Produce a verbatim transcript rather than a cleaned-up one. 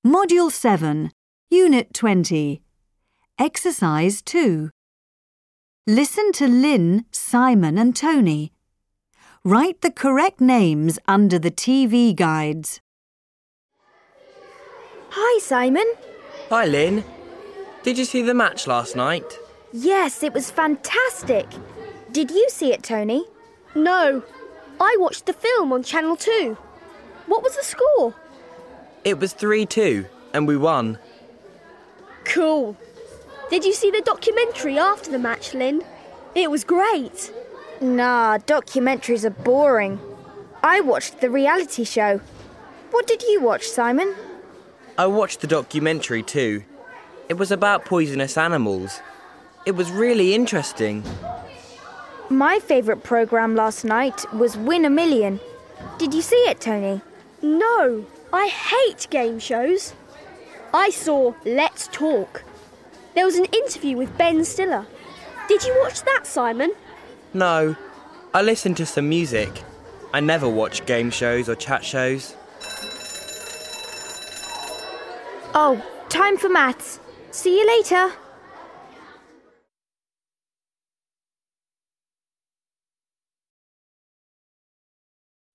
Module seven, Unit twenty. Exercise two. Listen to Lynn, Simon and Tony. Write the correct names under the T V guides. Hi, Simon. Hi, Lynn. Did you see the match last night? Yes, it was fantastic. Did you see it, Tony? No, I watched the film on Channel two. What was the score? It was three two, and we won. Cool. Did you see the documentary after the match, Lynn? It was great. Nah, documentaries are boring. I watched the reality show. What did you watch, Simon? I watched the documentary too. It was about poisonous animals. It was really interesting. My favourite programme last night was Win a Million. Did you see it, Tony? No, I hate game shows. I saw Let's Talk. There was an interview with Ben Stiller. Did you watch that, Simon? No, I listened to some music. I never watch game shows or chat shows. Oh, time for maths. See you later.